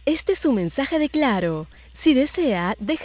Este es un mensaje de Claro. Si desea, deje